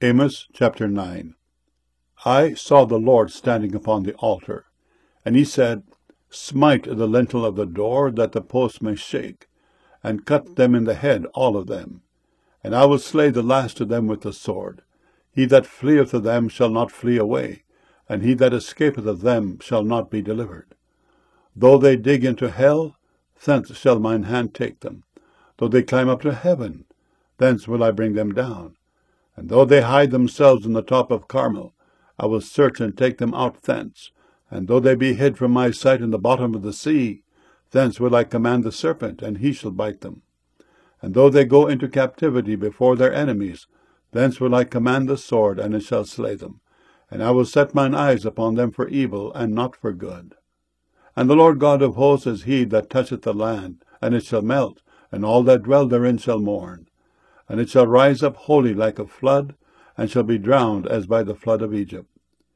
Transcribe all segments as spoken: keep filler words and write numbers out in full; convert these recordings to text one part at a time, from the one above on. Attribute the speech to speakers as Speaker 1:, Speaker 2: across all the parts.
Speaker 1: Amos chapter nine. I saw the Lord standing upon the altar, and he said, Smite the lintel of the door, that the posts may shake, and cut them in the head, all of them. And I will slay the last of them with the sword. He that fleeth of them shall not flee away, and he that escapeth of them shall not be delivered. Though they dig into hell, thence shall mine hand take them. Though they climb up to heaven, thence will I bring them down. And though they hide themselves in the top of Carmel, I will search and take them out thence. And though they be hid from my sight in the bottom of the sea, thence will I command the serpent, and he shall bite them. And though they go into captivity before their enemies, thence will I command the sword, and it shall slay them. And I will set mine eyes upon them for evil, and not for good. And the Lord God of hosts is he that toucheth the land, and it shall melt, and all that dwell therein shall mourn. And it shall rise up wholly like a flood, and shall be drowned as by the flood of Egypt.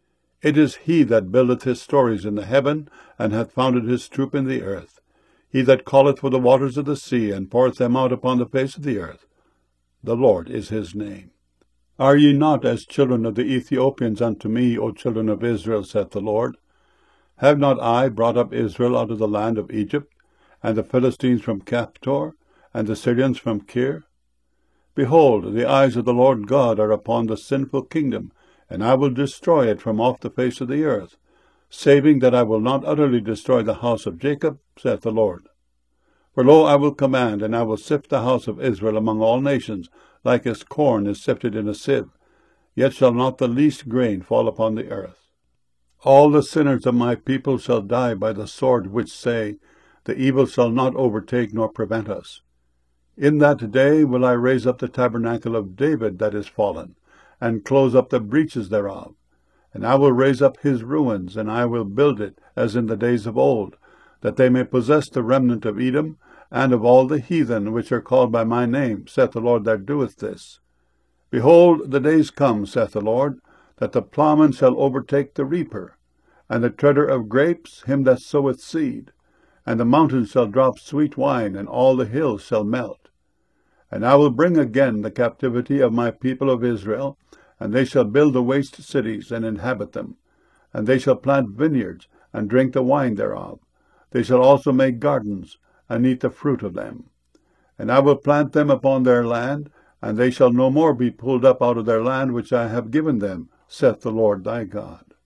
Speaker 1: It is he that buildeth his stories in the heaven, and hath founded his troop in the earth. He that calleth for the waters of the sea, and poureth them out upon the face of the earth. The Lord is his name. Are ye not as children of the Ethiopians unto me, O children of Israel, saith the Lord? Have not I brought up Israel out of the land of Egypt, and the Philistines from Caphtor, and the Syrians from Kir? Behold, the eyes of the Lord God are upon the sinful kingdom, and I will destroy it from off the face of the earth, saving that I will not utterly destroy the house of Jacob, saith the Lord. For lo, I will command, and I will sift the house of Israel among all nations, like as corn is sifted in a sieve, yet shall not the least grain fall upon the earth. All the sinners of my people shall die by the sword, which say, The evil shall not overtake nor prevent us. In that day will I raise up the tabernacle of David that is fallen, and close up the breaches thereof. And I will raise up his ruins, and I will build it, as in the days of old, that they may possess the remnant of Edom, and of all the heathen which are called by my name, saith the Lord that doeth this. Behold, the days come, saith the Lord, that the plowman shall overtake the reaper, and the treader of grapes him that soweth seed. And the mountains shall drop sweet wine, and all the hills shall melt. And I will bring again the captivity of my people of Israel, and they shall build the waste cities, and inhabit them. And they shall plant vineyards, and drink the wine thereof. They shall also make gardens, and eat the fruit of them. And I will plant them upon their land, and they shall no more be pulled up out of their land which I have given them, saith the Lord thy God.